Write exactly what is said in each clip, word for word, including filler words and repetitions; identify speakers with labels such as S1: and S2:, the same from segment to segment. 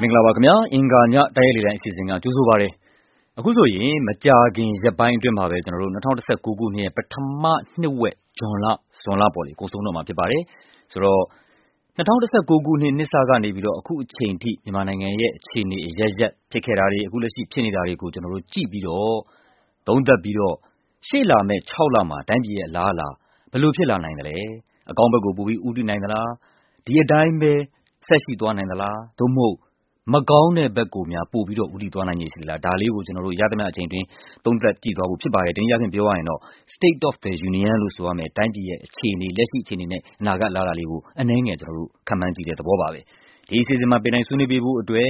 S1: မင်္ဂလာပါခင်ဗျာအင်္ဂါညတိုင်းလေးတိုင်းအစီအစဉ်ကကြိုးဆိုပါရစေအခုဆိုရင်မကြာခင်ရက်ပိုင်းအတွင်းမှာပဲကျွန်တော်တို့၂၀၁၉ခုနှစ်ရဲ့ပထမနှစ်ဝက်ဇွန်လဇွန်လပေါ်လေကုန်ဆုံးတော့မှာဖြစ်ပါတယ်ဆိုတော့၂၀၁၉ခုနှစ်နှစ်စကနေပြီးတော့အခုအချိန်ထိမြန်မာနိုင်ငံရဲ့အခြေအနေအရရက်ဖြစ်ခဲ့တာတွေအခုလက်ရှိဖြစ်နေတာတွေကိုကျွန်တော်တို့ကြည့်ပြီးတော့သုံးသပ်ပြီးတော့ရှေ့လာမဲ့၆လမှာတိုင်းပြည်ရဲ့အလားအလာဘယ်လိုဖြစ်လာနိုင်သလဲအကောင်းဘက်ကိုပိုပြီးဦးတည်နိုင်သလားဒီအတိုင်းပဲဆက်ရှိသွားနိုင်သလားသို့မဟုတ်မကောင်းတဲ့ဘက်ကိုများပို့ပြီးတော့ဦးတည်သွားနိုင်ရည်လားဒါလေးကိုကျွန်တော်တို့ရသမျှအချိန်တွင်သုံးသပ်ကြည့်သွားဖို့ဖြစ်ပါတယ်တင်းရဖြင့်ပြောရရင်တော့ State of the Union လို့ဆိုရမယ်တိုင်းပြည်ရဲ့အခြေအနေလက်ရှိအခြေအနေနဲ့အနာဂတ်လာလာလေးကိုအနည်းငယ်ကျွန်တော်တို့ခန့်မှန်းကြည့်တဲ့သဘောပါပဲဒီအစီအစဉ်မှာပြင်နိုင်ဆွေးနွေးပေးဖို့အတွက်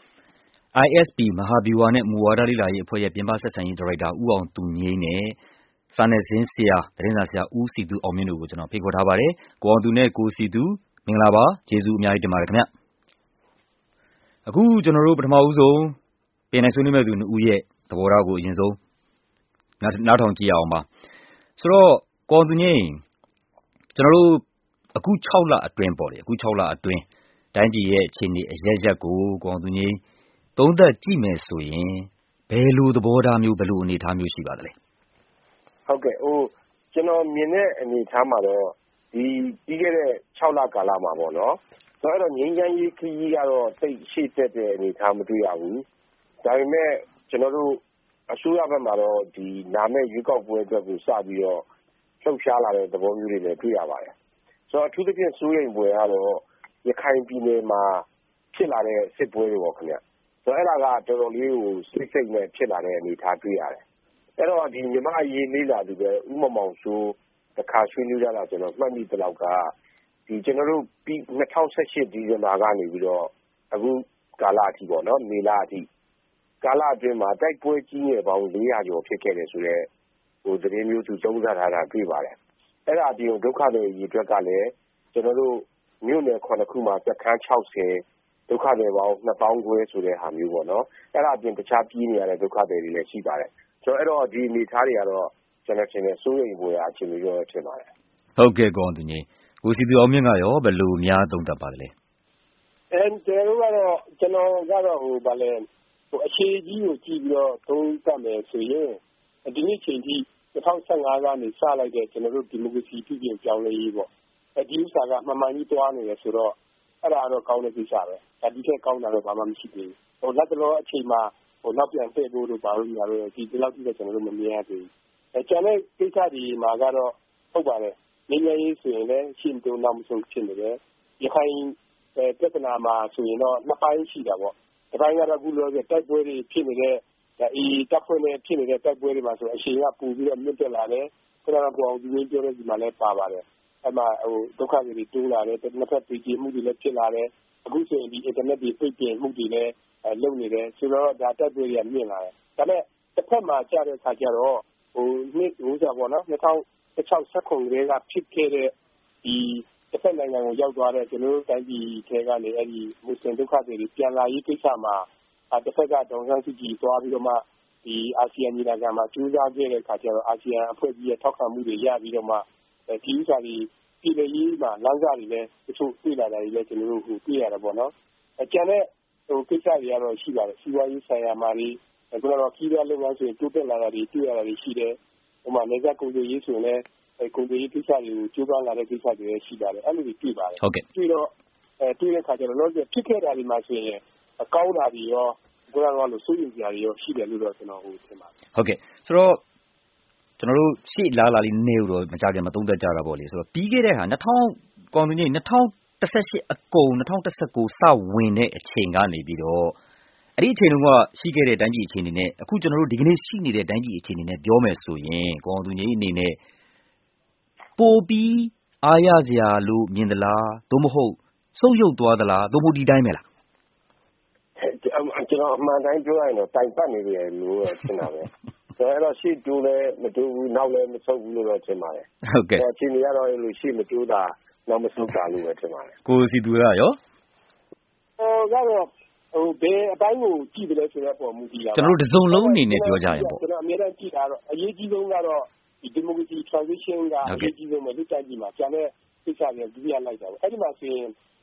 S1: I S P မဟာဗျူဟာနဲ့မူဝါဒလေ့လာရေးအဖွဲ့ရဲ့ပြင်ပဆက်ဆံရေးဒါရိုက်တာဦးအောင်သူငြိမ်းနဲ့စာနယ်ဇင်းဆရာသတင်းစာဆရာဦးစီသူအောင်မြင့်တို့ကိုကျွန်တော်ဖိတ်ခေါ်ထားပါတယ်ကိုအောင်သူနဲ့ကိုစီသူမင်္ဂလာပါကျေးဇူးအများကြီးတင်ပါတယ်ခင်ဗျအခုကျွန်တော်တို့ပထမဦးဆုံးပြင်နိုင်ဆွေးနွေးမဲ့သူနှစ်ဦးရဲ့သဘောထားကိုအရင်ဆုံးနားထောင်ကြည့်ရအောင်ပါဆိုတော့ကိုအောင်သူငြိမ်းကျွန်တော်တို့အခု၆လအတွင်းပေါ့လေအခု၆လအတွင်းတိုင်းပြည်ရဲ့အခြေအနေအရရက်ကိုကိုအောင်သူငြိမ်းသုံးသပ်ကြည့်မယ်ဆိုရင်ဘယ်လိုသဘောထားမျိုးဘယ်လိုအနေအထားမျိုးရှိပါသလဲ
S2: ဟုတ်ကဲ့ဟိုကျွန်တော်မြင်တဲ့အနေအထားမှာတော့ဒီပြီးခဲ့တဲ့၆လကာလမှာပေါ့နော်ဆိုတော့ငြိမ်းချမ်းရေးခရီးကတော့သိရှိတဲ့တဲ့အနေအထားမတွေ့ရဘူးဒါပေမဲ့ကျွန်တော်တို့အစိုးရဘက်မှာတော့ဒီနာမည်ရွေးကောက်ပွဲအတွက်ကိုစပြီးတော့လှုပ်ရှားလာတဲ့သဘောမျိုးတွေလည်းတွေ့ရပါတယ်ဆိုတော့အထူးသဖြင့်စိုးရိမ်ပွဲကတော့ရခိုင်ပြည်နယ်မှာဖြစ်လာတဲ့စစ်ပွဲတွေပေါ့ခင်ဗျဆိုတော့အဲ့ဒါကတော်တော်လေးကိုစိတ်စိတ်နဲ့ဖြစ်လာတဲ့အနေအထားတွေ့ရတယ်အဲ့တော့ဒီမြမအရေးလေးလာသူပဲဥမမောင်ဆိုးတခါဆွေးနွေးကြတာကျွန်တော်မှတ်မိတဲ့လောက်ကဒီကျွန်တော်တို့ပြီး၂၀၁၈ဒီဇင်ဘာကနေပြီးတော့အခုကာလအထိပေါ့နော်မေလအထိကာလအတွင်းမှာတိုက်ပွဲကြီးငယ်ပေါင်း၄ရာကျော်ဖြစ်ခဲ့တယ်ဆိုတော့ဟိုသတင်းမျိုးသူသုံးသပ်ထားတာတွေ့ပါတယ်အဲ့ဒါအပြင်ဒုက္ခတွေရေအတွက်ကလည်းကျွန်တော်တို့မြို့နယ်ခုနှစ်ခုမှာတက်ခန်း၆၀ဒုက္ခတွေပေါင်းနှစ်ပေါင်းခွဲဆိုတဲ့ဟာမျိုးပေါ့နော်အဲ့ဒါအပြင်တခြားပြည်နေရတဲ့ဒုက္ခတွေတွေလည်းရှိပါတယ်ဆိုတော့အဲ့တော့ဒီအနေထားတွေကတော့ကျွန်တော်ထင်တယ်စိုးရိမ်ဖို့ရအခြေအနေရောဖြစ်ပါတယ်
S1: ဟုတ်ကဲ့ကောင်းသူကြီးကိုစီသူအောင်မြင့်ကရောဘယ်လိုများသုံးသပ်ပါသလဲ
S3: အဲကျွန်တော်ကတော့ကျွန်တော်ကတော့ဟိုဗာလဲဟိုအခြေကြီးကိုကြည့်ပြီးတော့သုံးသပ်မယ်ဆိုရင်ဒီနေ့ချိန်ထိ၂၀၁၅ကနေစလိုက်တဲ့ကျွန်တော်တို့ဒီမိုကရေစီပြည်ပြင်ပြောင်းလဲရေးပေါ့အဲဒီဥစ္စာကမှန်မှန်ကြီးတွားနေတယ်ဆိုတော့အဲ့ဒါတော့ကောင်းတဲ့ကိစ္စပဲဒါဒီထက်ကောင်းတာတော့ဘာမှမရှိသေးဘူးဟိုလက်တော်အချိန်မှာဟိုနောက်ပြန်ထည့်ဖို့လို့ဘာလို့ညာလို့ဒီဒီလောက်ကြီးတော့ကျွန်တော်တို့မမြင်ရသေးဘူးအဲကျန်တဲ့ကိစ္စဒီမှာကတော့ဟုတ်ပါတယ်ငြိမ်းချမ်းရေးဆိုရင်လည်းရှင်းတုံးနောက်မဆုံးဖြစ်နေတယ်ရခိုင်ပြဿနာမှာဆိုရင်တော့နှစ်ပိုင်းရှိတာပေါ့ဒီပိုင်းကတော့အခုလောဆယ်တိုက်ပွဲတွေဖြစ်နေတဲ့အေးတပ်ဖွဲ့နဲ့ဖြစ်နေတဲ့တိုက်ပွဲတွေမှာဆိုအချိန်ကပူပြီးတော့မြင့်တက်လာတယ်ခဏတော့ပေါ်အောင်ဒီနေ့ပြောတဲ့ဒီမှာလည်းပါပါတယ်အဲ့မှာဟိုဒုက္ခတွေတိုးလာတယ်တစ်ဖက်ပြည်ကြီးမှုတွေလည်းဖြစ်လာတယ်အခုဆိုရင်ဒီ internet တွေပိတ်ပင်မှုတွေလည်းလုပ်နေတယ်ဆိုတော့ဒါတိုက်ပွဲတွေကမြင့်လာတယ်ဒါပေမဲ့တစ်ဖက်မှာကြားတဲ့အခါကျတော့ဟိုနှစ်ဟိုစားပေါ့နော်၂၀၁၆ ၁၇ကလေးကဖြစ်ခဲ့တဲ့ဒီတစ်ဖက်နိုင်ငံကိုရောက်သွားတဲ့ကျွန်တော်တို့တိုင်းပြည်ထဲကနေအဲ့ဒီမွတ်စလင်ဒုက္ခတွေပြန်လာရေးကိစ္စမှာတစ်ဖက်ကဒေါ်ဆန်းစုကြည်သွားပြီးတော့မှဒီအာဆီယံညီလာခံမှာကျူးစားခဲ့တဲ့အခါကျတော့အာဆီယံအဖွဲ့ကြီးရဲ့ထောက်ခံမှုတွေရပြီးတော့မှဒီဥစ္စာတွေပြည်လည်မှာလမ်းစာတွေလည်းတချို့တွေ့လာတာတွေလည်းကျွန်တော်တို့ဟိုတွေ့ရတာပေါ့နော်အကျန်တဲ့ဟိုကိစ္စတွေကတော့ရှိပါတယ်စီးပွားရေးဆိုင်ရာမှာတွေအခုတော့ခီးရလုပ်ငန်းဆိုရင်တိုးတက်လာတာတွေတွေ့ရတာတွေရှိတယ်ဟိုမှာနေကကုန်သွယ်ရေးဆိုရင်လည်းကုန်သွယ်ရေးကိစ္စတွေကိုကြိုးပမ်းလာတဲ့ကိစ္စတွေလည်းရှိပါတယ်အဲ့လိုတွေတွေ့ပါတယ်
S1: ဟုတ်ကဲ့
S3: တွေ့တော့အဲတွေ့တဲ့အခါကျတော့လို့ဖြစ်ခဲ့တာဒီမှာဆိုရင်အကောင်းတာတွေရောဘယ်လိုလဲလို့စိုးရိမ်ကြရရောရှိတယ်လို့တော့ကျွန်တော်ဟိုထင်ပါတယ်
S1: ဟုတ်ကဲ့ဆိုတော့ကျွန်တော်တို့ရှေ့လာလာလေးနည်းတော့မကြခင်မသုံးသက်ကြတာပေါ့လေဆိုတော့ပြီးခဲ့တဲ့ဟာ၂၀၀၀ကောင်းသူကြီး၂၀၁၈အကုန်၂၀၁၉စဝင်တဲ့အချိန်ကနေပြီးတော့အဲ့ဒီအချိန်တုန်းကရှိခဲ့တဲ့တိုင်းပြည်အခြေအနေနဲ့အခုကျွန်တော်တို့ဒီကနေ့ရှိနေတဲ့တိုင်းပြည်အခြေအနေနဲ့ပြောမယ်ဆိုရင်ကောင်းသူကြီးအနေနဲ့ပိုပြီးအားရစရာလို့မြင်သလားသို့မဟုတ်ဆုပ်ယုပ်သွားသလားသို့မဟုတ်ဒီတိုင်းပဲလား
S2: ကျွန်တော်အမှန်တိုင်းပြောရရင်တော့တိုင်ပတ်နေတယ်လို့ထင်တာပဲဆိုတော့ရှေ့တိုးလည်းမတိုးဘူးနောက်လည်းမဆုပ်ဘူးလို့တော့ထင်ပါတယ်
S1: ဟုတ်ကဲ့
S2: အချိန်ကြီးကတော့အဲ့လိုရှေ့မတိုးတာနောက်မဆုပ်တာလို့ပဲထင်ပါတယ်
S1: ကိုစီသူရရော
S3: ဟိုကတော့ဟိုဘယ်အတိုင်းကိုကြည့်တယ်လဲဆိုတော့ပုံမူကြည့်တာ
S1: ကျွန်တော်တို့တစ်စုံလုံးအနေနဲ့ပြောကြရင်ပေါ့
S3: ကျွန်တော်အများအားကြည့်တာတော့အရေးကြီးဆုံးကတော့ဒီ democracy transition ကအရေးကြီးဆုံးပဲလူတိုင်းပြည်မှာကျန်တဲ့ကိစ္စတွေဒုတိယလိုက်တာပေါ့အဲ့ဒီမှာဆိုရင်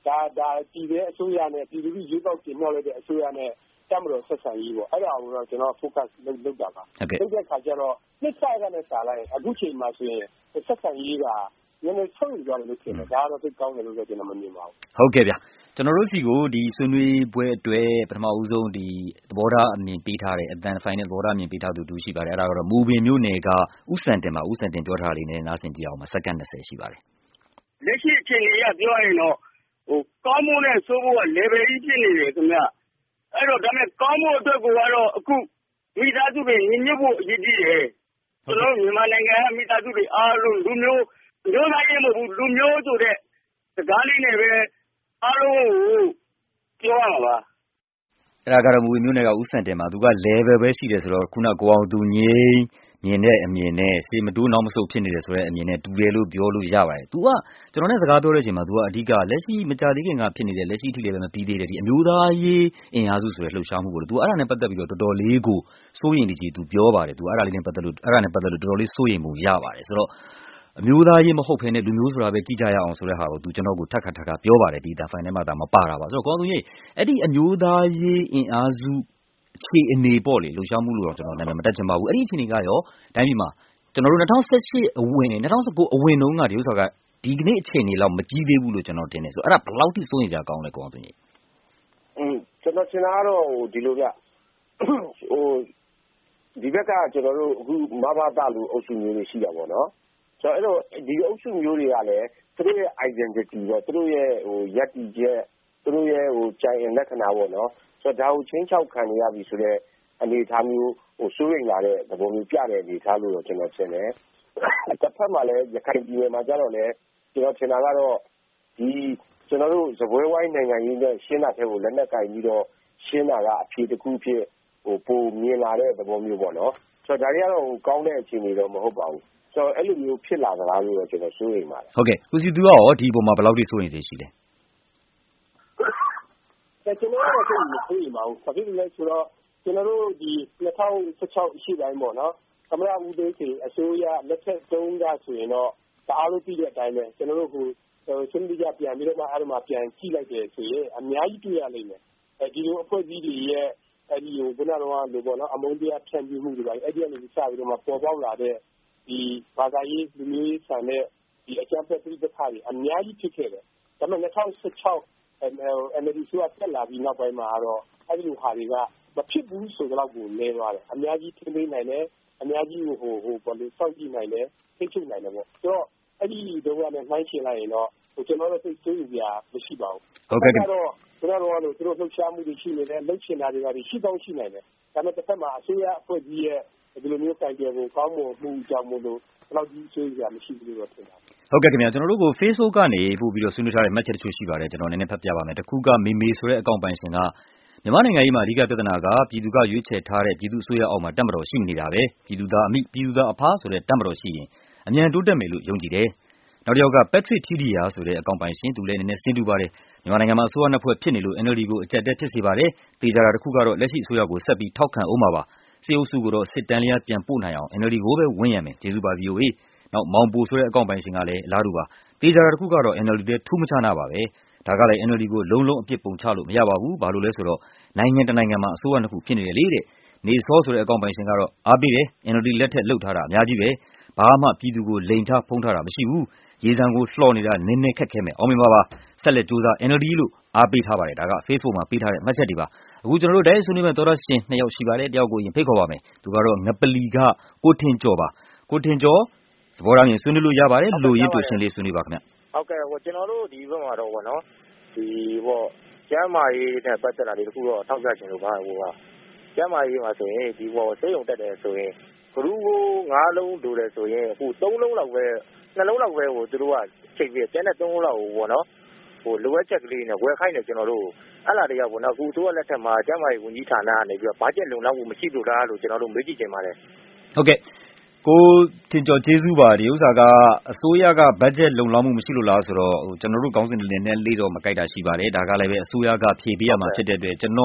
S3: ဒါဒါပြည်တဲ့အစိုးရနဲ့ပြည်သူ့ရွေးကောက်တင်မြှောက်လိုက်တဲ့အစိုးရနဲ့တမတော်ဆက်ဆံရေးပေါ့အဲ့ဒါကိုတော့ကျွန်တော် focus လုပ်လုပ်တာပါလုပ်တဲ့ခါကျတော့နှစ်ဆိုင်ကနဲ့စာလိုက်အခုချိန်မှာဆိုရင်ဆက်ဆံရေးကနည်းနည်းဆုံးယူသွားတယ်လို့ထင်တယ်ဒါကတော့သိကောင်းတယ်လို့ကျွန်တော်မမြင်ပါဘူး
S1: ဟုတ်ကဲ့ဗျာကျွန်တော်တို့စီကိုဒီဆွေးနွေးပွဲအတွက်ပထမဦးဆုံးဒီသဘောထားအမြင်ပေးထားတဲ့အတန်ဖိုင်နဲ့သဘောထားအမြင်ပေးထားသူတူရှိပါတယ်အဲ့ဒါကတော့မူပင်မျိုးနယ်ကဥစံတင်ပါဥစံတင်ပြောထားလေးနဲ့နားဆင်ကြည့်အောင်ပါစက္ကန့်၂၀ရှိပါတယ်
S4: လက်ရှိအခြေအနေကပြောရင်တော့ဟိုကောင်းမှုနဲ့ဆိုးဖို့က level ကြီးဖြစ်နေတယ်ခင်ဗျအဲ့တော့ဒါမဲ့ကောင်းမှုအတွက်ကတော့အခုမိသားစုတွေညီညွတ်ဖို့အရေးကြီးတယ်ကျွန်တော်မြန်မာနိုင်ငံကမိသားစုတွေအားလုံးလူမျိုးမျိုးသားရေးမဟုတ်ဘူးလူမျိုးဆိုတဲ့စကားလေးနဲ့ပဲအားလုံးကိုပြောရမှာပါ
S1: အဲ့ဒါကတော့မူမျိုးနယ်ကဥစံတင်မှာသူက level ပဲရှိတယ်ဆိုတော့ခုနကိုအောင်သူငိမ့်မြင်တဲ့အမြင်နဲ့စေမတိုးနောက်မဆုတ်ဖြစ်နေတယ်ဆိုတဲ့အမြင်နဲ့တူတယ်လို့ပြောလို့ရပါတယ်။ तू ကကျွန်တော်နဲ့စကားပြောတဲ့အချိန်မှာ तू ကအဓိကလက်ရှိမကြသေးခင်ကဖြစ်နေတဲ့လက်ရှိအထိလည်းပဲမပြီးသေးတဲ့ဒီအမျိုးသားရေးအင်အားစုဆိုတဲ့လှုပ်ရှားမှုကို तू အဲ့ဒါနဲ့ပတ်သက်ပြီးတော့တော်တော်လေးကိုစိုးရိမ်နေကြည် तू ပြောပါတယ်။ तू အဲ့ဒါလေးနဲ့ပတ်သက်လို့အဲ့ဒါနဲ့ပတ်သက်လို့တော်တော်လေးစိုးရိမ်မှုရပါတယ်ဆိုတော့အမျိုးသားရေးမဟုတ်ဘဲနဲ့လူမျိုးဆိုတာပဲကြည့်ကြရအောင်ဆိုတဲ့ဟာကို तू ကျွန်တော်ကိုထပ်ခါထပ်ခါပြောပါတယ်ဒီတာဖိုင်ထဲမှာဒါမပါတာပါဆိုတော့ကောင်းသူကြီးအဲ့ဒီအမျိုးသားရေးအင်အားစုအခြေအနေပေါ့လေလှုပ်ရှားမှုလို့တော့ကျွန်တော်နာမည်မတက်ချင်ပါဘူးအဲ့ဒီအခြေအနေကရောတိုင်းပြည်မှာကျွန်တော်တို့၂၀၁၈အဝင်နဲ့၂၀၁၉အဝင်တုန်းကဒီဥစ္စာကဒီကနေ့အခြေအနေလောက်မကြီးသေးဘူးလို့ကျွန်တော်ထင်တယ်ဆိုတော့အဲ့ဒါဘယ်လောက်ထိစိုးရင်ကြကောင်းလဲကောင်းသူကြီး
S2: อืมကျွန်တော်ထင်တာကတော့ဟိုဒီလိုဗျဟိုဒီဘက်ကကျွန်တော်တို့အခုမဘာသာလူအုပ်စုမျိုးတွေရှိတာပေါ့နော်ဆိုတော့အဲ့တော့ဒီအုပ်စုမျိုးတွေကလည်းသူတို့ရဲ့ identity ပေါ့သူတို့ရဲ့ဟိုယက်တီချက်သူတို့ရဲ့ဟိုကြိုင်လက္ခဏာပေါ့နော်ဆိုတော့ဒါကိုချင်းချောက်ခံနေရပြီဆိုတော့အနေအထားမျိုးဟိုစိုးရိမ်လာတဲ့သဘောမျိုးပြတဲ့အနေအထားလို့တော့ကျွန်တော်ထင်တယ်။တစ်ဖက်မှာလည်းရခိုင်ပြည်နယ်မှာကျတော့လည်းကျွန်တော်ထင်တာကတော့ဒီကျွန်တော်တို့သပွဲဝိုင်းနိုင်ငံရေးနဲ့ရှင်းတာတဲ့ကိုလက်နက်ကင်ပြီးတော့ရှင်းတာကအဖြေတစ်ခုဖြစ်ဟိုပုံမြင်လာတဲ့သဘောမျိုးပေါ့နော်။ဆိုတော့ဒါတွေကတော့ဟိုကောင်းတဲ့အခြေအနေတော့မဟုတ်ပါဘူး။ဆိုတော့အဲ့လိုမျိုးဖြစ်လာသလားလို့တော့ကျွန်တော်စိုးရိမ်ပါတယ်
S1: ။ဟုတ်ကဲ့ကိုစီသူကရောဒီပုံမှာဘယ်လောက်ထိစိုးရိမ်စေရှိလဲ
S3: ။ကျွန်တော်ကတော့စိုးရိမ်ပါဘူး။ဘာဖြစ်လို့လဲဆိုတော့ကျွန်တော်တို့ဒီ၂၀၁၆ရှိတိုင်းပေါ့နော်သမရဦးသိန်းစိန်အစိုးရလက်ထက်တုန်းကဆိုရင်တော့တအားလို့ပြီးတဲ့အတိုင်းပဲကျွန်တော်တို့ဟိုစနစ်တကျပြန်ပြီးတော့မှအဲ့ဒီမှာပြန်ကြည့်လိုက်တယ်ဆိုရင်အများကြီးတွေ့ရလိမ့်မယ်အဲဒီလိုအဖွဲ့အစည်းတွေရဲ့အဲဒီဟိုခုနကတော့လို့ပေါ့နော်အမုန်းတရားဖြန့်ပြမှုတွေပါအဲ့ဒီကနေစပြီးတော့မှပေါ်ပေါက်လာတဲ့ဒီဘာသာရေးလူမျိုးရေးဆန်တဲ့ဒီအကြမ်းဖက်ပြည်ပခါတွေအများကြီးဖြစ်ခဲ့တယ်ဒါပေမဲ့၂၀၁၆ အမ်အယ်ဒီဆိုကတက်လာပြီးနောက်ပိုင်းမှာတော့အဲ့ဒီလိုဟာတွေကမဖြစ်ဘူးဆိုတော့ကိုလဲသွားတယ်အများကြီးထိမ့်နိုင်တယ်အများကြီးဟိုဟိုဟိုဘာလို့စောင့်ကြည့်နိုင်တယ်သိချုပ်နိုင်တယ်ပေါ့ဆိုတော့အဲ့ဒီတော့ကနေနှိုင်းချင်လိုက်ရင်တော့ဟိုကျွန်တော်တို့သိစိုးရမရှိပါဘူး
S1: ဟုတ်ကဲ့
S3: ကတော့ကျွန်တော်တို့ကလို့သူတို့လှုပ်ရှားမှုတွေရှိနေတယ်လှုပ်ချင်တာတွေကရှိကောင်းရှိနိုင်တယ်ဒါပေမဲ့တစ်ဖက်မှာအစိုးရအဖွဲ့ကြီးရဲ့ဒီလိုမျိုးကံကြယ်ဖို့ကောင်းမှုမှုကြောင့်မို့လို့ဘယ်လောက်ကြီးစိုးရမရှိဘူးလို့ထင်တာ
S1: ဟုတ်ကဲ့ခင်ဗျာကျွန်တော်တို့ကို Facebook ကနေပို့ပြီးတော့ဆွေးနွေးထားတဲ့ match တချို့ရှိပါတယ်ကျွန်တော်နည်းနည်းဖတ်ပြပါမယ်တခုကမေမေဆိုတဲ့အကောင့်ပိုင်ရှင်ကမြန်မာနိုင်ငံရေးမှာအဓိကပြဿနာကပြည်သူကရွေးချယ်ထားတဲ့ပြည်သူအစိုးရအောက်မှာတပ်မတော်ရှိနေတာပဲပြည်သူသားအမိပြည်သူသားအဖဆိုတဲ့တပ်မတော်ရှိရင်အမြန်တိုးတက်မယ်လို့ယုံကြည်တယ်နောက်တစ်ယောက်က Patrick Thidia ဆိုတဲ့အကောင့်ပိုင်ရှင်သူလည်းနည်းနည်းစင်းတူပါတယ်မြန်မာနိုင်ငံမှာအစိုးရနှစ်ဖွဲ့ဖြစ်နေလို့ N L D ကိုအကြက်တက်ဖြစ်စေပါတယ်တေချာတာတစ်ခုကတော့လက်ရှိအစိုးရကိုဆက်ပြီးထောက်ခံအောင်ပါပါစစ်အုပ်စုကိုတော့စစ်တမ်းလျားပြန်ပို့နိုင်အောင် N L D ကိုပဲဝင်ရမယ်ကျေးဇူးပါ V O A နောက်မောင်ပိုဆိုတဲ့အကောင့်ပိုင်ရှင်ကလည်းအလားတူပါတေချာတာတစ်ခုကတော့ N L D တဲ့ထူးမခြားနာပါပဲဒါကလည်း N L D ကိုလုံးလုံးအပြစ်ပုံချလို့မရပါဘူးဘာလို့လဲဆိုတော့နိုင်ငံတနိုင်ငံမှာအစိုးရနှစ်ခုဖြစ်နေတယ်လေတဲ့နေစောဆိုတဲ့အကောင့်ပိုင်ရှင်ကတော့အားပေးတယ် N L D လက်ထက်လှုပ်ထားတာအများကြီးပဲဘာမှပြည်သူကိုလိန်ထားဖုံးထားတာမရှိဘူးရေစံကိုလှော်နေတာနင်းနေခက်ခဲမယ်အောင်မြင်ပါပါဆက်လက်ကြိုးစား N L D လို့အားပေးထားပါတယ်ဒါက Facebook မှာပေးထားတဲ့မှတ်ချက်တွေပါအခုကျွန်တော်တို့ဒိုင်းဆွေးနွေးမဲ့သောရရှင်နှစ်ယောက်ရှိပါတယ်တယောက်ကိုရင်ဖိတ်ခေါ်ပါမယ်သူကတော့ငပလီကကိုထင်ကျော်ပါကိုထင်ကျော်သဘောထားမြင်ဆွေးနွေးလို့ရပါတယ်လို့ရင်းတူရှင်းလေးဆွေးနွေးပါခင်ဗျ
S5: ဟုတ်ကဲ့ဟိုကျွန်တော်တို့ဒီဘက်မှာတော့ဗောနော်ဒီပေါ့ကျမ်းမာရေးနဲ့ပတ်သက်တာတွေတခုတော့ထောက်ပြချင်လို့ပါဟိုကကျမ်းမာရေးမှာဆိုရင်ဒီပေါ့စိတ်ုံတက်တယ်ဆိုရင်ဂရုကိုငါးလုံးလိုတယ်ဆိုရင်အခုသုံးလုံးလောက်ပဲနှလုံးလောက်ပဲဟိုသူတို့ကချိန်ပြီးကျန်တဲ့သုံးလုံးလောက်ဟိုဗောနော်ဟိုလိုအပ်ချက်ကလေးနဲ့ဝယ်ခိုင်းတယ်ကျွန်တော်တို့အဲ့လာတွေကဗောနော်အခုသူကလက်ထက်မှာကျမ်းမာရေးဝန်ကြီးဌာနကနေပြီးတော့ဘာကျက်လုံလောက်မှုမရှိလို့လားလို့ကျွန်တော်တို့မေးကြည့်ချင်ပါတယ်
S1: ဟုတ်ကဲ့ကိုထင်ကျော်ကျေးဇူးပါဒီဥစ္စာကအစိုးရကဘတ်ဂျက်လုံလောက်မှုမရှိလို့လားဆိုတော့ဟိုကျွန်တော်တို့ကောင်းစဉ်တွေနဲ့လေးတော့မကြိုက်တာရှိပါတယ်ဒါကလည်းပဲအစိုးရကဖြည့်ပေးရမှာဖြစ်တဲ့အတွက်ကျွန်တော်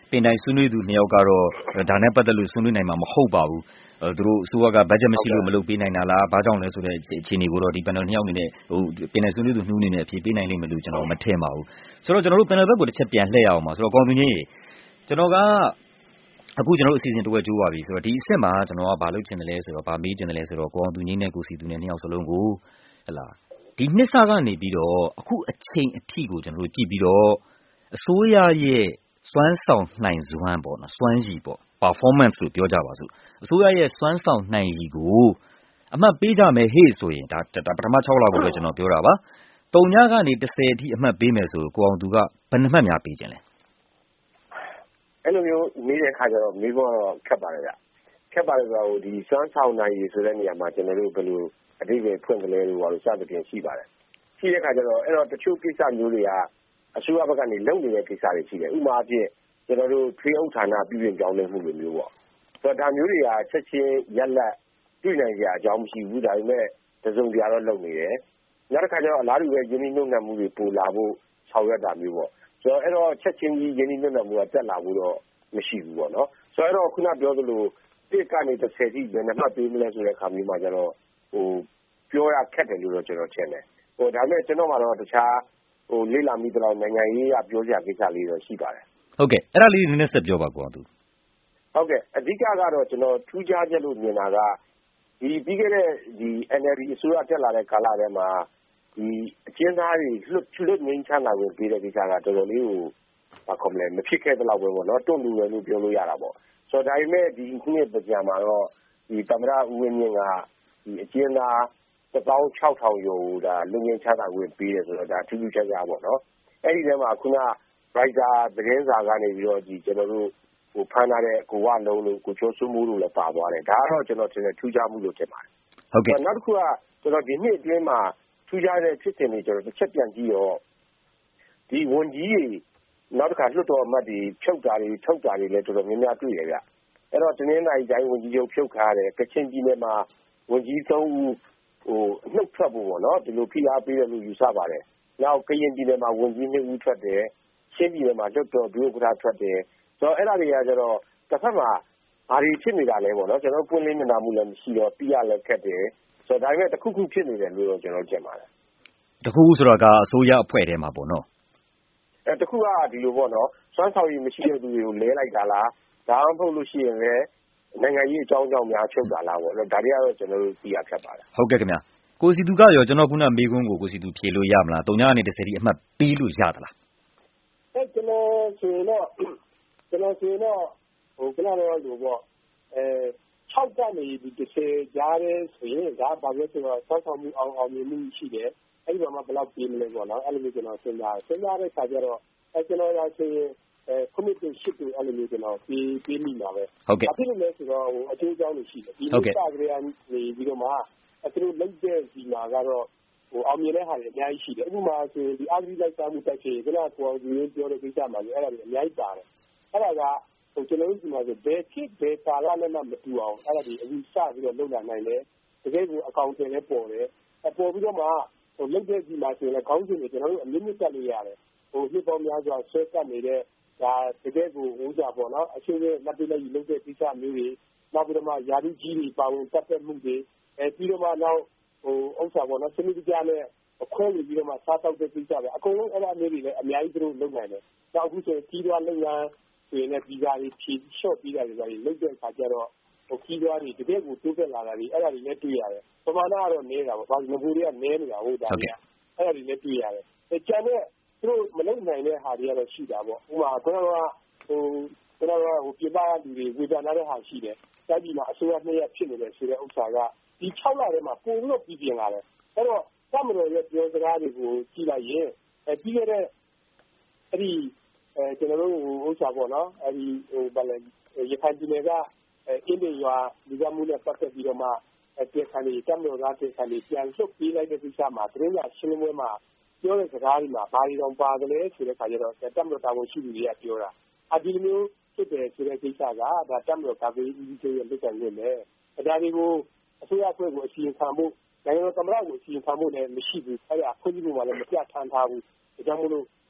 S1: ပင်တိုင်ဆွေးနွေးသူနှစ်ယောက်ကတော့ဒါနဲ့ပတ်သက်လို့ဆွေးနွေးနိုင်မှာမဟုတ်ပါဘူးအဲသူတို့အစိုးရကဘတ်ဂျက်မရှိလို့မလုပ်ပေးနိုင်တာလားဘာကြောင့်လဲဆိုတဲ့အခြေအနေကိုတော့ဒီ panel နှစ်ယောက်အနေနဲ့ဟိုပင်တိုင်ဆွေးနွေးသူနှစ်ဦးအနေနဲ့အဖြေပေးနိုင်လိမ့်မယ်လို့ကျွန်တော်မထင်ပါဘူးဆိုတော့ကျွန်တော်တို့ panel ဘက်ကိုတစ်ချက်ပြန်လှည့်ရအောင်ပါဆိုတော့ကောင်းသူကြီးကျွန်တော်ကအခုကျွန်တော်တို့အစီအစဉ်တစ်ဝက်ကျိုးပါပြီဆိုတော့ဒီအစ်မှာကျွန်တော်ကဘာလုပ်ချင်တယ်လဲဆိုတော့ဗာမေးချင်တယ်လဲဆိုတော့ကိုအောင်သူကြီးနဲ့ကိုစီသူနဲ့နှစ်ယောက်စလုံးကိုဟလာဒီနှစ်ဆကနေပြီးတော့အခုအချိန်အထိကိုကျွန်တော်တို့ကြည့်ပြီးတော့အစိုးရရဲ့စွမ်းဆောင်နိုင်စွမ်းပေါ့နော်စွမ်းရည်ပေါ့ performance လို့ပြောကြပါစို့အစိုးရရဲ့စွမ်းဆောင်နိုင်ရည်ကိုအမှတ်ပေးကြမယ်ဟေ့ဆိုရင်ဒါပထမ၆လကိုပဲကျွန်တော်ပြောတာပါ၃ညကနေ၁၀အထိအမှတ်ပေးမယ်ဆိုကိုအောင်သူကဘယ်နှမှတ်များပေးခြင်းလဲ
S2: အဲ့လိုမျိုးမေးတဲ့အခါကျတော့မေးဖို့တော့ခက်ပါတယ်ဗျခက်ပါတယ်ဆိုတော့ဒီစွမ်းဆောင်နိုင်ရည်ဆိုတဲ့နေရာမှာကျွန်တော်တို့ဘယ်လိုအဓိပ္ပာယ်ဖွင့်ကလေးလို့ပါလို့စသဖြင့်ရှိပါတယ်ရှိတဲ့အခါကျတော့အဲ့တော့တချို့ကိစ္စမျိုးတွေကအစိုးရဘက်ကနေလုပ်နေတဲ့ကိစ္စတွေရှိတယ်ဥပမာအဖြစ်ကျွန်တော်တို့ထွေးအုပ်ဌာနပြည်ပြင်ပြောင်းလဲမှုလိုမျိုးပေါ့ဆိုတော့ဒါမျိုးတွေကချက်ချင်းရက်လက်တွေ့နိုင်ကြအကြောင်းမရှိဘူးဒါပေမဲ့တစုံတရာတော့လုပ်နေတယ်နောက်တစ်ခါကျတော့အလားတူပဲယင်းနှိမ့်နှံမှုတွေပို့လာဖို့ဆောင်ရွက်တာမျိုးပေါ့ဆိုတော့အဲ့တော့ချက်ချင်းကြီးယင်းနှိမ့်နှံမှုကတက်လာဖို့တော့မရှိဘူးပေါ့နော်ဆိုတော့အဲ့တော့ခုနပြောသလိုတစ်ကနေတစ်ဆယ်ထိဘယ်နှမှတ်ပေးမလဲဆိုတဲ့အခါမျိုးမှာကျတော့ဟိုပြောရခက်တယ်လို့တော့ကျွန်တော်ထင်တယ်ဟိုဒါပေမဲ့ကျွန်တော်ကတော့တခြားဟိုလေးလာမိတဲ့လောက်နိုင်ငံရေးအပြောစရာကိစ္စလေးတော့ရှိပါတယ်
S1: ဟုတ်ကဲ့အဲ့ဒါလေးနည်းနည်းဆက်ပြောပါကွာသူ
S2: ဟုတ်ကဲ့အဓိကကတော့ကျွန်တော်ထူးခြားချက်လို့မြင်တာကဒီပြီးခဲ့တဲ့ဒီ N L D အစိုးရတက်လာတဲ့ကာလထဲမှာဒီအကျဉ်းသားတွေလွတ်လွတ်ငင်းချမ်းသာကိုပေးတဲ့ကိစ္စကတော်တော်လေးကိုဘာခေါ်မလဲမဖြစ်ခဲ့တဲ့လောက်ပဲပေါ့နော်တွန့်လူပဲလို့ပြောလို့ရတာပေါ့ဆိုတော့ဒါပေမဲ့ဒီခုနှစ်ပြန်မှာတော့ဒီသမ္မတဦးဝင်းမြင့်ကဒီအကျဉ်းသားတစ်သောင်းခြောက်ထောင်ကျော်ကိုဒါလွတ်ငင်းချမ်းသာကိုပေးတယ်ဆိုတော့ဒါထူးထူးခြားခြားပေါ့နော်အဲ့ဒီထဲမှာခုန writer သတင်းစာကနေပြီးတော့ဒီကျွန်တော်တို့ဟိုဖမ်းထားတဲ့ကိုဝလုံးလို့ကိုချိုးစိုးမိုးလို့လည်းပါသွားတယ်ဒါကတော့ကျွန်တော်ထင်တယ်ထူးခြားမှုလို့ထင်ပါတယ်
S1: ဟုတ်ကဲ့
S2: နောက်တစ်ခုကကျွန်တော်ဒီနှစ်အတွင်းမှာထူးခြားတဲ့ဖြစ်စဉ်တွေကျွန်တော်တစ်ချက်ပြန်ကြည့်တော့ဒီဝန်ကြီးတွေနောက်တစ်ခါလွှတ်တော်အမတ်တွေဖြုတ်တာတွေထုတ်တာတွေလည်းတော်တော်များများတွေ့ရဗျအဲ့တော့တင်းနေနိုင်တိုင်းဝန်ကြီးချုပ်ဖြုတ်ခါရတယ်ကချင်ပြည်နယ်မှာဝန်ကြီးသုံးဦးဟိုနှုတ်ထွက်ဖို့ပေါ့နော်ဒီလိုဖိအားပေးတယ်လို့ယူဆပါတယ်နောက်ကရင်ပြည်နယ်မှာဝန်ကြီးနှစ်ဦးထွက်တယ်ချင်းပြည်နယ်မှာလွှတ်တော်ဒုဥက္ကဋ္ဌထွက်တယ်ဆိုတော့အဲ့ဒါတွေကကျတော့တစ်ဖက်မှာဘာတွေဖြစ်နေတာလဲပေါ့နော်ကျွန်တော်ပွင့်လင်းနေတာမှုလည်းမရှိတော့ပြရလည်းခက်တယ်ဆိုတော့ဒါပေမဲ့တစ်ခုခုဖြစ်နေတယ်လို့တော့ကျွန်တော်ထင်ပါတယ်
S1: တစ်ခုခုဆိုတော့ကအစိုးရအဖွဲ့ထဲမှာပေါ့နော်
S2: အဲတစ်ခုကဒီလိုပေါ့နော်စွမ်းဆောင်ရည်မရှိတဲ့သူတွေကိုလဲလိုက်တာလားဒါမှမဟုတ်လို့ရှိရင်လည်းနိုင်ငံရေးအကြောင်းကြောင့်များဖြုတ်တာလားပေါ့နော်ဒါတွေကတော့ကျွန်တော်တို့သိရဖြတ်ပါတယ်
S1: ဟုတ်ကဲ့ခင်ဗျာကိုစီသူကရောကျွန်တော်ခုနမေးခွန်းကိုကိုစီသူဖြေလို့ရမလား၃ညကနေ၁၀အမှတ်ပေးလို့ရသလား
S3: အဲကျွန်တော်ဆိုတော့ကျွန်တော်ဆိုတော့ဟိုကျွန်တော်တို့ပေါ့အဲ၆ကနေဒီ၁၀ကြားရဲဆိုရင်ဒါဘာလို့ဆိုတော့စောဆောင်မှုအောင်အောင်မြင်မှုရှိတယ်အဲ့ဒီမှာဘယ်လောက်ပေးမလဲပေါ့နော်အဲ့လိုမျိုးကျွန်တော်စဉ်းစားစဉ်းစားတဲ့အခါကျတော့အဲကျွန်တော်ကဆိုရင်အဲ committee ရှိတယ်အဲ့လိုမျိုးကျွန်တော်ပြီးပြီးမိမှာပဲ
S1: ဟုတ်ကဲ့
S3: ဘာဖြစ်လို့လဲဆိုတော့ဟိုအကျိုးအကြောင်းတွေရှိတယ်ဒီလိုစကြရနေပြီးတော့မှအဲသူတို့လုပ်တဲ့ဒီမှာကတော့ဟိုအောင်မြင်တဲ့ဟာတွေအများကြီးရှိတယ်ဥပမာဆိုဒီအာဂရိလိုက်စားမှုတိုက်ချေကနကိုအောင်ကြီးပြောတဲ့ကိစ္စမှာလည်းအဲ့ဒါတွေအများကြီးပါတယ်အဲ့ဒါကဟိုကျွန်တော်တို့ဒီမှာဆိုဘယ်ဖြစ်ဘယ်ကာလနဲ့မှမတူအောင်အဲ့ဒါဒီအခုစပြီးတော့လုပ်လာနိုင်တယ်တကယ်ကိုအကောင့်တွေလည်းပေါ်တယ်အပေါ်ပြီးတော့မှဟိုလုပ်တဲ့ဒီမှာဆိုရင်ခေါင်းစဉ်တွေကျွန်တော်တို့အမြင့်မြတ်တက်လို့ရတယ်ဟိုနှစ်ပေါင်းများစွာဆွဲကပ်နေတဲ့ဒါတကယ်ကိုဦးကြပေါ့နော်အချင်းချင်းလက်တွေ့လက်ယူလုပ်တဲ့ကိစ္စမျိုးတွေနောက်ပြီးတော့မှယာရုကြီးတွေပါဝင်တက်တဲ့မှုတွေအဲပြီးတော့မှနောက်ဟိုဥစ္စာပေါ့နော်စနစ်တကျနဲ့အခွဲယူပြီးတော့မှစားတောက်တဲ့ကိစ္စပဲအကုန်လုံးအဲ့ဒါမျိုးတွေလည်းအများကြီးသူတို့လုပ်နိုင်တယ်နောက်အခုဆိုရင်ကြီးသွားလုပ်ငန်းဆိုရင်လည်းဒီကားတွေဖြည့်လျှော့ပြီးတာတွေလုပ်တဲ့အခါကျတော့ဟိုကြီးသွားတွေတကယ်ကိုတိုးတက်လာတာတွေအဲ့ဒါတွေလည်းတွေ့ရတယ်ပမာဏကတော့နည်းတာပေါ့ဘာလို့ငကိုတွေကနည်းနေတာဟုတ်တာလေအဲ့ဒါတွေလည်းတွေ့ရတယ်အဲကျန်တဲ့သူတို့မလုပ်နိုင်တဲ့ဟာတွေကတော့ရှိတာပေါ့ဥပမာကျွန်တော်ကဟိုကျွန်တော်ကဟိုပြပလူတွေဝေဖန်တဲ့ဟာရှိတယ်တိုက်ပြည်မှာအစိုးရနှစ်ရပ်ဖြစ်နေတယ်ဆိုတဲ့ဥစ္စာကဒီ၆လထဲမှာပို့လို့ပြည်ပြင်လာတယ်အဲ့တော့တမတော်ရဲ့ပြောစကားတွေကိုကြည့်လိုက်ရင်အဲပြီးခဲ့တဲ့အဲ့ဒီအဲကျွန်တော်တို့ဥစ္စာပေါ့နော်အဲ့ဒီဟိုဗာလဲရခိုင်ပြည်နယ်ကအင်းတွေရွာလူကမှုနဲ့ပတ်သက်ပြီးတော့မှတဲ့ခံတွေတမတော်သားတဲ့ခံတွေပြန်လှုပ်ပြေးလိုက်တဲ့ကိစ္စမှာသူတို့ကရှင်းလင်းပွဲမှာပြောတဲ့စကားတွေမှာဘာတွေတော့ပါတယ်လဲဆိုတဲ့ခါကျတော့တမတော်တာဝန်ရှိသူတွေကပြောတာအဒီလိုမျိုးဖြစ်တယ်ဆိုတဲ့ကိစ္စကဒါတမတော်ကာကွယ်ရေးဦးစီးချုပ်ရဲ့လက်ခံနေတယ်ဒါတွေကိုအစိုးရအဖွဲ့ကိုအစီအစဉ်ခံဖို့နိုင်ငံတော်သမ္မတကိုအစီအစဉ်ခံဖို့လည်းမရှိဘူးအဲ့ဒါခွင့်ပြုဖို့မှလည်းမပြဋ္ဌာန်းထားဘူးဒါကြောင့်မို့လို့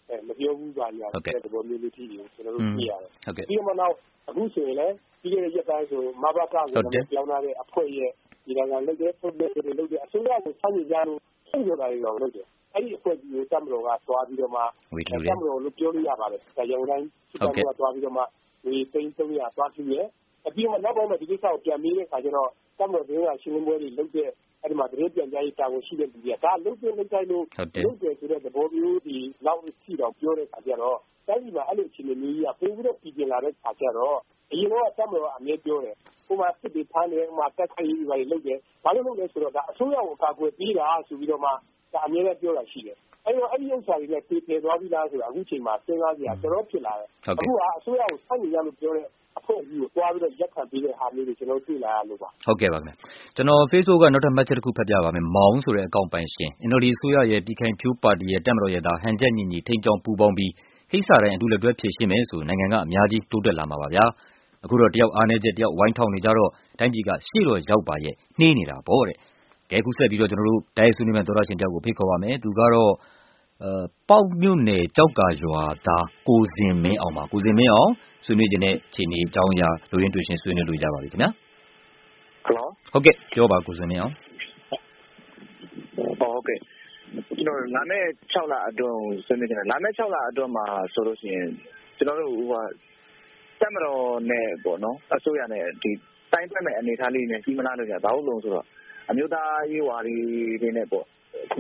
S3: မပြောဘူးပါညာတဲ့သဘောမျိုးလေးထိတွေကိုကျွန်တော်တို့ကြည့်ရတယ်
S1: ။
S3: ဒီမှာတော့အခုဆိုရင်လည်းဒီရဲ့ရက်တိုင်းဆိုမဘာကကိုပြောင်းလာတဲ့အဖွဲ့ရဲ့ဒီကံလုပ်တဲ့ပုံတွေလုပ်တဲ့အစိုးရကိုဆန့်ကျင်ကြလို့ဆုံးဖြတ်တာတွေတော့လုပ်တယ်အဲ့ဒီအဖွဲ့ကြီးကိုတမတော်ကသွားပြီးတော့မှတမတော်လို့ပြောလို့ရပါတယ်ဒါကြောင့်တိုင်းစစ်တပ်ကသွားပြီးတော့မှဒီသိန်းသုံးရာသွားကြည့်ရဲ့အပြီးတော့နောက်ပိုင်းမှာဒီကိစ္စကိုပြန်ပြီးတဲ့အခါကျတော့တမတော်တွေကရှင်းလင်းပွဲတွေလုပ်တဲ့အဲ့ဒီမှာတရေပြန်ကြားရေးတာဝန်ရှိတဲ့လူတွေကဒါလုပ်တဲ့လုပ်တိုင်းလို့လုပ်တယ်ဆိုတဲ့သဘောမျိုးဒီနောက်ရှိတော့ပြောတဲ့အခါကျတော့တိုင်းပြည်မှာအဲ့လိုအခြေအနေမျိုးကြီးကပို့ပြီးတော့ပြည်ပြင်လာတဲ့အခါကျတော့အရင်တော့တမတော်ကအမြဲပြောတယ်ဟိုမှာစစ်တွေဖမ်းတယ်ဟိုမှာတက်ခိုင်းရေးတွေလုပ်တယ်ဘာလို့လုပ်လဲဆိုတော့ဒါအစိုးရကိုအကာအကွယ်ပေးတာဆိုပြီးတော့မှဒါအမြဲတမ်းပြောတာရှိတယ်အဲ့တော့အဲ့ဒီဥစ္စာတွေနဲ့ပြေပြေသွားပြီးလားဆိုတာအခုချိန်မှာစဉ်းစားကြရတော်တော်ဖြစ်လာတယ်အခုကအစိုးရကိုဆန့်ကျင်ရလို့ပြောတဲ့အဖွဲ့အစည်းကိုသွားပြီးတော့ရက်ခံပေးတဲ့ဟာမျိုးတွေကျွန်တော်တွေ့လာရလို့ပါ
S1: ဟုတ်ကဲ့ပါခင်ဗျကျွန်တော် Facebook ကနောက်ထပ်မှတ်ချက်တစ်ခုဖတ်ပြပါမယ်မောင်ဆိုတဲ့အကောင့်ပိုင်ရှင် အင်ဒိုလီအစိုးရရဲ့ပြည်ခိုင်ဖြိုးပါတီရဲ့တက်မတော်ရဲ့ဒါဟန်ချက်ညီညီထိန်းချောင်းပူးပေါင်းပြီးကိစ္စတိုင်းအတူလက်တွဲဖြေရှင်းမယ်ဆိုနိုင်ငံကအများကြီးတိုးတက်လာမှာပါဗျာအခုတော့တယောက်အားနေချက်တယောက်ဝိုင်းထောင်နေကြတော့တိုင်းပြည်ကရှေ့တော့ရောက်ပါရဲ့နှေးနေတာပေါ့တဲ့ကဲခုဆက်ပြီးတော့ကျွန်တော်တို့တိုင်းဆွေးနွေးမယ့်သောရရှင်တယောက်ကိုဖိတ်ခေါ်ပါမယ်သူကတော့အဲပေါက်မြို့နယ်ကြောက်ကရွာသားကိုစင်မင်းအောင်ပါကိုစင်မင်းအောင်ဆွေးနွေးခြင်းနဲ့ခြေနေအကြောင်းအရာလူရင်းတွေ့ရှင်ဆွေးနွေးလို့ရပါပြီခင်ဗျာ
S5: ဟယ်လို
S1: ဟုတ်ကဲ့ပြောပါကိုစင်မင်းအောင်
S5: ဟုတ်ကဲ့ကျွန်တော်လာမယ့်၆လအတွင်းဆွေးနွေးကြတယ်လာမယ့်၆လအတွင်းမှာဆိုလို့ရှိရင်ကျွန်တော်တို့ဟိုဟာတက်မတော်နဲ့ပေါ့နော်အစိုးရနဲ့ဒီတိုင်းပတ်မဲ့အနေအထားလေးနဲ့ကြီးမလားလို့ကြာဘာလို့လုံးဆိုတော့အမျိုးသားရေးဝါဒီတွေနဲ့ပေါ့အခု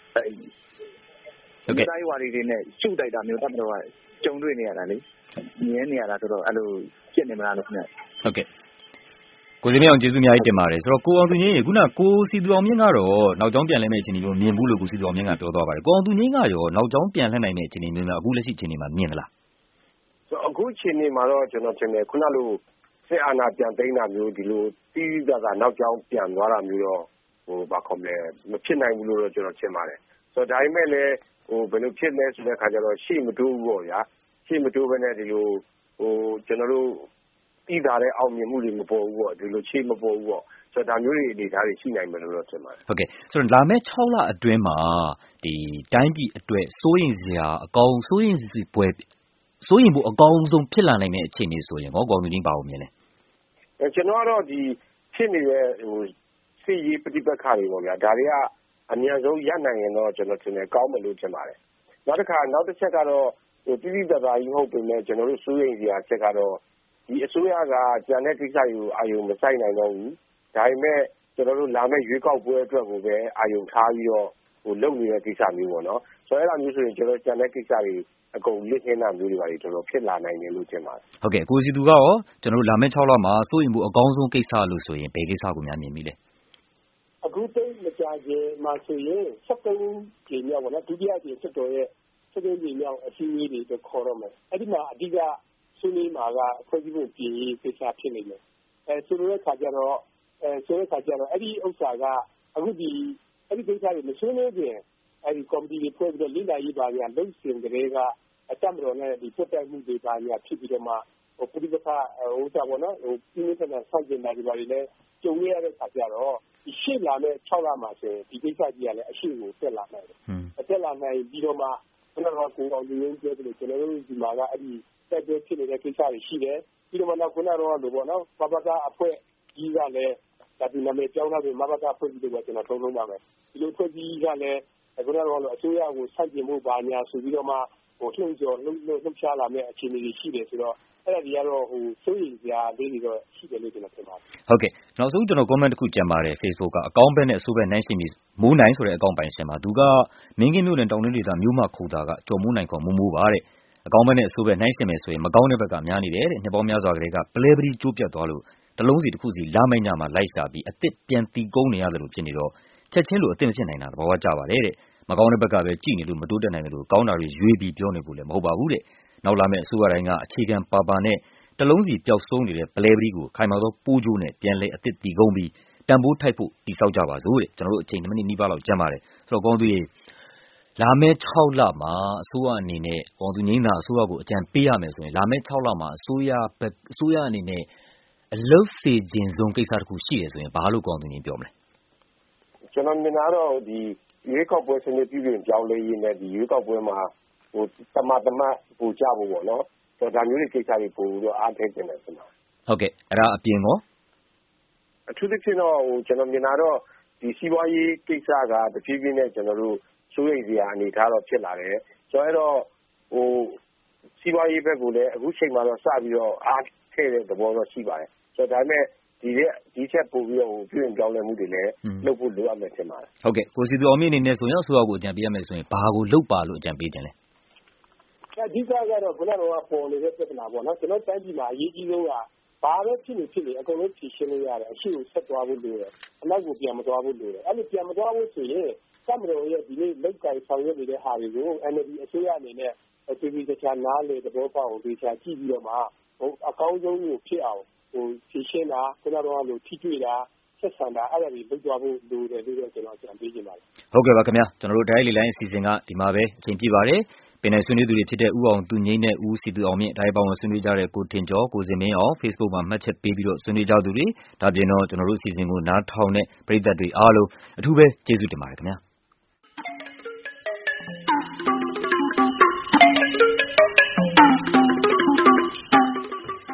S5: အဲဟုတ်ကဲ့တိုင်းဝါဒီတွေနဲ့ရှုတိုက်တာမျိုးတက်မတော်ကကြုံတွေ့နေရတာလေမြင်နေရတာဆိုတော့အဲ့လိုဖြစ်နေမလားလို့ခင်ဗျ
S1: ဟုတ်ကဲ့ကိုစင်မင်းအောင်ကျေးဇူးအများကြီးတင်ပါတယ်ဆိုတော့ကိုအောင်သူငင်းရေခုနကိုစီသူအောင်မြင့်ကတော့နောက်ကျောင်းပြန်လဲမယ့်အခြေအနေမျိုးမြင်ဘူးလို့ကိုစီသူအောင်မြင့်ကပြောသွားပါတယ်ကိုအောင်သူငင်းကရောနောက်ကျောင်းပြန်လှည့်နိုင်တဲ့အခြေအနေမျိုးများအခုလက်ရှိအခြေအနေမှာမြင်သလား
S2: အခုချိန်နေမှာတော့ကျွန်တော်ထင်တယ်ခုနလိုစစ်အာဏာပြန်သိမ်းတာမျိုးဒီလိုတီးတာကနောက်ကျောင်းပြန်သွားတာမျိုးတော့ဟိုဘာခေါ်မလဲမဖြစ်နိုင်ဘူးလို့တော့ကျွန်တော်ထင်ပါတယ်ဆိုတော့ဒါပေမဲ့လည်းဟိုဘယ်လိုဖြစ်လဲဆိုတဲ့ခါကျတော့ရှေ့မတိုးဘူးပေါ့ဗျာရှေ့မတိုးဘဲနဲ့ဒီလိုဟိုကျွန်တော်တို့တီးတာတဲ့အောင်မြင်မှုတွေမပေါ်ဘူးပေါ့ဒီလိုရှေ့မပေါ်ဘူးပေါ့ဆိုတော့ဒါမျိုးတွေအနေအထားတွေရှိနိုင်မယ်လို့တော့ထင်ပါတယ်
S1: ဟုတ်ကဲ့ဆိုတော့လာမယ့်၆လအတွင်းမှာဒီတိုင်းပြည်အတွက်စိုးရိမ်စရာအကောင်းစိုးရိမ်စပွဲစိုးရင်ဖို့အကောင်းဆုံးဖြစ်လာနိုင်တဲ့အခြေအနေဆိုရင်ဟောကောင်းသူချင်းပါအောင်မြင်လဲ
S2: အဲကျွန်တော်ကတော့ဒီဖြစ်နေတဲ့ဟိုစစ်ရေးပဋိပက္ခတွေပေါ့ဗျာဒါတွေကအများဆုံးရနိုင်ရင်တော့ကျွန်တော်ထင်တယ်ကောင်းမယ်လို့ထင်ပါတယ်နောက်တစ်ခါနောက်တစ်ချက်ကတော့ဟိုပြည်ပြည်သားကြီးဟုတ်ပေမဲ့ကျွန်တော်တို့စိုးရိမ်စရာချက်ကတော့ဒီအစိုးရကကြံတဲ့ကိစ္စတွေကိုအာရုံမစိုက်နိုင်တော့ဘူးဒါပေမဲ့ကျွန်တော်တို့လာမယ့်ရွေးကောက်ပွဲအတွက်ကိုပဲအာရုံထားပြီးတော့ဟိုလုပ်နေတဲ့ကိစ္စမျိုးပေါ့နော်ဆိုတော့အဲ့လိုမျိုးဆိုရင်ကျွန်တော်ကြံတဲ့ကိစ္စတွေအကုန်လစ်နေတာမျိုးတွေပါတော်တော်ဖြစ်လာနိုင်တယ်လို့ထင်ပါတယ်
S1: ဟုတ်ကဲ့ကိုစီသူကရောကျွန်တော်တို့လာမယ့်၆လမှာစိုးရင်ဖို့အကောင်းဆုံးကိစ္စလို့ဆိုရင်ဘယ်ကိစ္စကိုများမြင်ပြီလဲ
S3: အခုတိတ်မကြခင်မှာဆိုရင်၁၃ကြိမ်မြောက်ပေါ့နော်ဒုတိယကြိမ်စစ်တော်ရဲ့၁၃ကြိမ်မြောက်အစည်းအဝေးတွေခေါ်တော့မယ်အဲ့ဒီမှာအဓိကဆွေးနွေးမှာကအဖွဲ့အစည်းကိုပြည်ရေးကိစ္စဖြစ်နေတယ်အဲဆိုတဲ့ခါကျတော့အဲဆိုတဲ့ခါကျတော့အဲ့ဒီဥစ္စာကအခုဒီအဲ့ဒီကိစ္စတွေမဆွေးနွေးခင်အဲ့ဒီကော်မတီတွေဖွဲ့ပြီးတော့လိလာရေးပါညာလုံစင်ကလေးကအတမတော်နဲ့ဒီပုတ်တိုက်မှုတွေပါညာဖြစ်ပြီးတော့မှဟိုပဋိပက္ခဟိုစားပေါ့နော်ဟိုပြင်းထန်တဲ့ဆောက်ကျင်တာတွေပါလေကြုံရတဲ့ခါကျတော့ဒီရှေ့လာမဲ့၆လမှာဆိုရင်ဒီကိစ္စကြီးကလည်းအရှိကိုတက်လာနိုင်တယ်အတက်လာနိုင်ပြီးတော့မှဘယ်တော့ကိုအောင်လူရင်းပြောတယ်ကျွန်တော်တို့ဒီမှာကအဲ့ဒီတက်တဲ့ဖြစ်နေတဲ့ကိစ္စတွေရှိတယ်ပြီးတော့မှနောက်ခုနကတော့လို့ပေါ့နော်ပပကအဖွဲ့ကြီးကလည်းဒါဒီနာမည်ကြောင်းလာပြီးမပကအဖွဲ့ကြီးတွေကကျွန်တော်ထုံးလုံးပါမယ်ဒီလိုအဖွဲ့ကြီးကလည်းခုနကတော့အစိုးရကိုဆန့်ကျင်မှုပါညာဆိုပြီးတော့မှဟိုလှုပ်ကြော်လှုပ်လှုပ်လှုပ်ရှားလာမဲ့အခြေအနေတွေရှိတယ်ဆိုတော့အဲ့ဒါတွေကတော့ဟိုစိုးရိမ်စရာလေးတွေတော့ရှိတယ်လို့ကျွန်တော်ထင်ပါတယ်
S1: ဟုတ်ကဲ့နောက်ဆုံးကျွန်တော် comment တစ်ခုကြံပါတယ် Facebook ကအကောင့်ဘက်နဲ့အဆိုးဘက်နိုင်ရှင်ပြီးမိုးနိုင်ဆိုတဲ့အကောင့်ပိုင်ရှင်ပါသူကမင်းကင်းမြို့နယ်တောင်တွင်းဒေသမြို့မခုတာကကြော်မိုးနိုင်ခေါ်မိုးမိုးပါတဲ့အကောင့်ဘက်နဲ့အဆိုးဘက်နိုင်ရှင်မယ်ဆိုရင်မကောင်းတဲ့ဘက်ကများနေတယ်တဲ့နှစ်ပေါင်းများစွာကလေးကပလဲပရီကျိုးပြတ်သွားလို့တလုံးစီတစ်ခုစီလာမိတ်ညမှာလိုက်ရှာပြီးအစ်စ်ပြန်တီကုန်းနေရတယ်လို့ဖြစ်နေတော့ချက်ချင်းလိုအစ်စ်ဖြစ်နိုင်တာသဘောဝကျပါတယ်တဲ့မကောင်းတဲ့ဘက်ကပဲကြည်နေလို့မတိုးတက်နိုင်တယ်လို့ကောင်းတာတွေရွေးပြီးပြောနေဖို့လည်းမဟုတ်ပါဘူးတဲ့နောက်လာမယ့်အစိုးရတိုင်းကအခြေခံပါပါနဲ့တလုံးစီပျောက်ဆုံးနေတဲ့ပလဲပရီကိုခိုင်မာသောပိုးကြိုးနဲ့ပြန်လဲအစ်စ်တီကုန်းပြီးတန်ဖိုးထိုက်ဖို့တိဆောက်ကြပါစို့တဲ့ကျွန်တော်တို့အချိန်၂မိနစ်နီးပါးလောက်ကျန်ပါတယ်ဆိုတော့ကောင်းသူရေလာမယ့်၆လမှာအစိုးရအနေနဲ့ကောင်းသူငိမ့်တာအစိုးရကိုအကြံပေးရမယ်ဆိုရင်လာမယ့်၆လမှာအစိုးရဘက်အစိုးရအနေနဲ့အလုပ်စေခြင်းဆုံးကိစ္စတစ်ခုရှိတယ်ဆိုရင်ဘာလို့ကောင်းသူငိမ့်ပြောမလဲ
S2: ကျွန်တော်မြင်တာတော့ဒီရွေးကောက်ပွဲစနစ်ပြုပြင်ပြောင်းလဲရေးနဲ့ဒီရွေးကောက်ပွဲမှာဟိုတမတမပူကြဖို့ပေါ့နော်ဆိုတော့ဒါမျိုးတွေကိစ္စတွေပို့ပြီးတော့အားထည့်နေတယ်ဆိုတော့
S1: ဟုတ်ကဲ့အဲ့ဒါအပြင်ကော
S2: အထူးသဖြင့်တော့ဟိုကျွန်တော်မြင်တာတော့ဒီစီးပွားရေးကိစ္စကတဖြည်းဖြည်းနဲ့ကျွန်တော်တို့စိုးရိမ်စရာအနေထားတော့ဖြစ်လာတယ်ဆိုတော့ဟိုစီးပွားရေးဘက်ကလည်းအခုချိန်မှာတော့စပြီးတော့အားထည့်တဲ့သဘောတော့ရှိပါတယ်ဆိုတော့ဒါပေမဲ့ဒီရက်ဒီချက်ပို့ပြီးတော့ပြုရင်ကြောင်းလဲမှုတွေလည်းလုပ်ဖို့လိုအပ်မယ်ထင်ပါတယ်
S1: ဟုတ်ကဲ့ကိုစီသူအောင်မြင့်အနေနဲ့ဆိုရင်အစိုးရကိုအကြံပေးရမယ်ဆိုရင်ဘာကိုလုပ်ပါလို့အကြံပေးခြင်းလဲ
S3: အဓိကကတော့ခုနကပေါ်နေတဲ့ပြဿနာပေါ့နော်ကျွန်တော်တိုင်းပြည်မှာအရေးကြီးဆုံးကဘာပဲဖြစ်နေဖြစ်နေအကုန်လုံးဖြေရှင်းလို့ရတယ်အရှိကိုဆက်သွားဖို့လိုတယ်အနောက်ကိုပြန်မသွားဖို့လိုတယ်အဲ့လိုပြန်မသွားဖို့ဆိုရင်စမတော်ရဲ့ဒီနေ့လောက်ကင်ဆောင်ရွက်နေတဲ့ဟာတွေကို N L D အစိုးရအနေနဲ့အတူတူတခြားနားလေသဘောပေါက်အောင်ဒီချာကြည့်ပြီးတော့မှဟိုအကောင်းဆုံးကိုဖြစ်အောင်ဟိုဖြေရှင်းတာခုနကတော့လို့ထိတွေ့တာဆက်ဆံတာအဲ့ဒါတွေလုပ်သွားဖို့လိုတယ်လို့တော့ကျွန်တော်အကြံပေးချင်ပါတယ်
S1: ဟုတ်ကဲ့ပါခင်ဗျာကျွန်တော်တို့တိုင်းလီလိုင်းအစီအစဉ်ကဒီမှာပဲအချိန်ပြည့်ပါတယ်ပင်နယ်ဆွေးနွေးသူတွေဖြစ်တဲ့ဦးအောင်သူငိမ့်နဲ့ဦးစီသူအောင်မြင့်တိုင်းပေါင်းဆွေးနွေးကြတဲ့ကိုထင်ကျော်ကိုစင်မင်းအောင် Facebook မှာမှတ်ချက်ပေးပြီးတော့ဆွေးနွေးကြသူတွေဒါပြင်တော့ကျွန်တော်တို့အစီအစဉ်ကိုနားထောင်တဲ့ပရိသတ်တွေအားလုံးအထူးပဲကျေးဇူးတင်ပါတယ်ခင်ဗျာ